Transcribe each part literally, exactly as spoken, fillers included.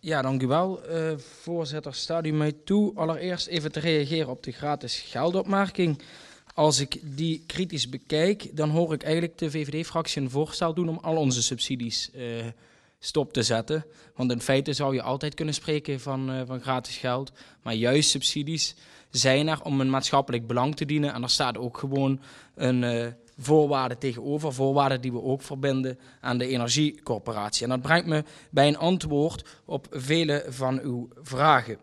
Ja, dank u wel. Uh, voorzitter, staat u mij toe allereerst even te reageren op de gratis geldopmerking. Als ik die kritisch bekijk, dan hoor ik eigenlijk de V V D-fractie een voorstel doen om al onze subsidies uh, stop te zetten. Want in feite zou je altijd kunnen spreken van, uh, van gratis geld. Maar juist subsidies zijn er om een maatschappelijk belang te dienen. En er staat ook gewoon een uh, voorwaarde tegenover. Voorwaarden die we ook verbinden aan de energiecorporatie. En dat brengt me bij een antwoord op vele van uw vragen.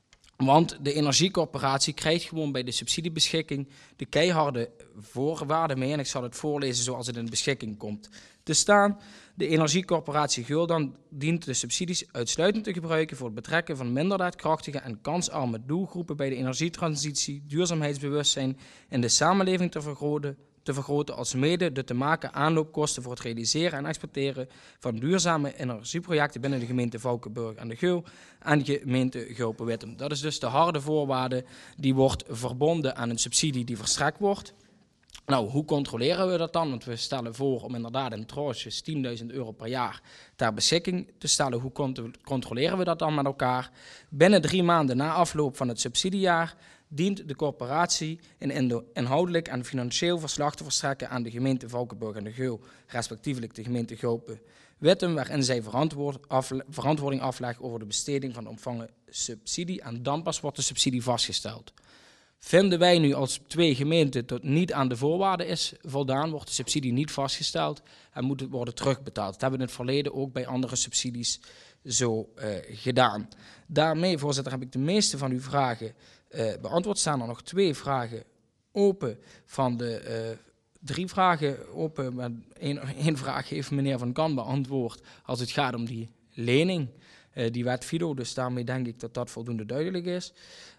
Want de energiecorporatie krijgt gewoon bij de subsidiebeschikking de keiharde voorwaarden mee. En ik zal het voorlezen zoals het in de beschikking komt te staan. De energiecorporatie Guldan dient de subsidies uitsluitend te gebruiken voor het betrekken van minder daadkrachtige en kansarme doelgroepen bij de energietransitie, duurzaamheidsbewustzijn in de samenleving te vergroten, te vergroten als mede de te maken aanloopkosten voor het realiseren en exporteren van duurzame energieprojecten binnen de gemeente Valkenburg en de Geul en de gemeente Gulpen-Wittem. Dat is dus de harde voorwaarde die wordt verbonden aan een subsidie die verstrekt wordt. Nou, hoe controleren we dat dan? Want we stellen voor om inderdaad in tranches tienduizend euro per jaar ter beschikking te stellen. Hoe controleren we dat dan met elkaar? Binnen drie maanden na afloop van het subsidiejaar dient de corporatie een inhoudelijk en financieel verslag te verstrekken aan de gemeente Valkenburg en de Geul, respectievelijk de gemeente Gulpen-Wittem, waarin zij verantwoord afle- verantwoording aflegt over de besteding van de ontvangen subsidie en dan pas wordt de subsidie vastgesteld. Vinden wij nu als twee gemeenten tot niet aan de voorwaarden is voldaan, wordt de subsidie niet vastgesteld en moet het worden terugbetaald. Dat hebben we in het verleden ook bij andere subsidies zo uh, gedaan. Daarmee, voorzitter, heb ik de meeste van uw vragen uh, beantwoord. Staan er nog twee vragen open van de uh, drie vragen open. Maar één, één vraag heeft meneer Van Kan beantwoord als het gaat om die lening. Uh, die wet Fido, dus daarmee denk ik dat dat voldoende duidelijk is.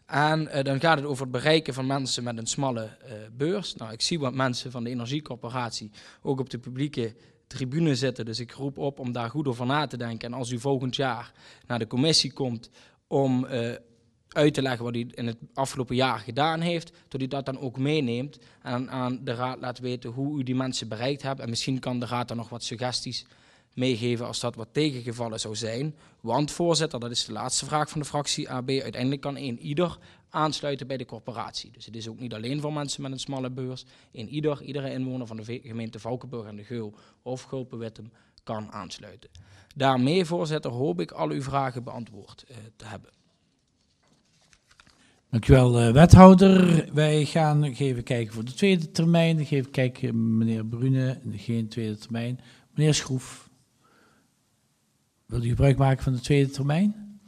En uh, dan gaat het over het bereiken van mensen met een smalle uh, beurs. Nou, ik zie wat mensen van de energiecorporatie ook op de publieke tribune zitten. Dus ik roep op om daar goed over na te denken. En als u volgend jaar naar de commissie komt om uh, uit te leggen wat u in het afgelopen jaar gedaan heeft, dat u dat dan ook meeneemt en aan de raad laat weten hoe u die mensen bereikt hebt. En misschien kan de raad dan nog wat suggesties meegeven als dat wat tegengevallen zou zijn. Want voorzitter, dat is de laatste vraag van de fractie A B, uiteindelijk kan een ieder aansluiten bij de corporatie. Dus het is ook niet alleen voor mensen met een smalle beurs. Een ieder, iedere inwoner van de gemeente Valkenburg en de Geul of Gulpen-Wittem kan aansluiten. Daarmee, voorzitter, hoop ik al uw vragen beantwoord uh, te hebben. Dank u wel, uh, wethouder. Wij gaan even kijken voor de tweede termijn. Even kijken, meneer Brune, geen tweede termijn. Meneer Schroef. Wilt u gebruik maken van de tweede termijn?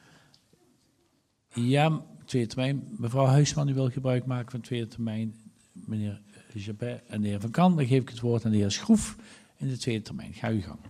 Ja, tweede termijn. Mevrouw Huisman, u wil gebruik maken van de tweede termijn. Meneer Jabet en de heer Van Kan, dan geef ik het woord aan de heer Schroef in de tweede termijn. Ga uw gang.